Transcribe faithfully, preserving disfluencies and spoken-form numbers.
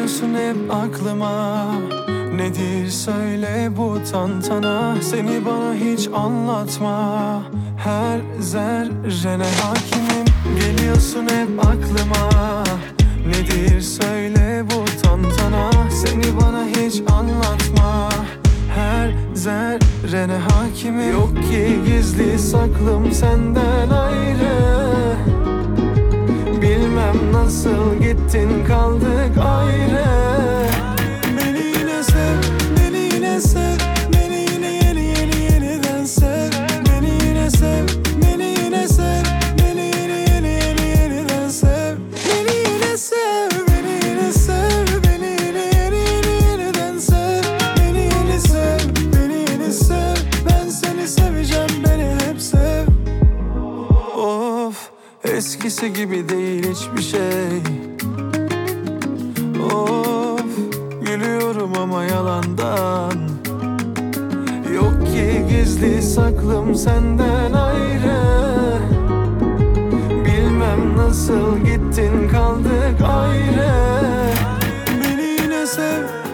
Geliyorsun hep aklıma. Nedir söyle bu tantana? Seni bana hiç anlatma. Her zerrene hakimim. Geliyorsun hep aklıma. Nedir söyle bu tantana? Seni bana hiç anlatma. Her zerrene hakimim. Yok ki gizli saklım senden ayrı. Bilmem nasıl gittin kaldık ayrı. Beni yine sev, beni yine sev, beni yine yeni yeni yeniden sev. Beni yine sev, beni yine sev, beni yine yeni yeni yeniden sev. Beni yine sev, beni yine sev, beni yine yeni yeni yeniden sev. Beni yine sev, beni yine sev, ben seni seveceğim, beni hep sev. Of, eskisi gibi değil hiçbir şey. Of, gülüyorum ama yalandan. Yok ki gizli saklım senden ayrı. Bilmem nasıl gittin kaldık ayrı. Beni yine sev,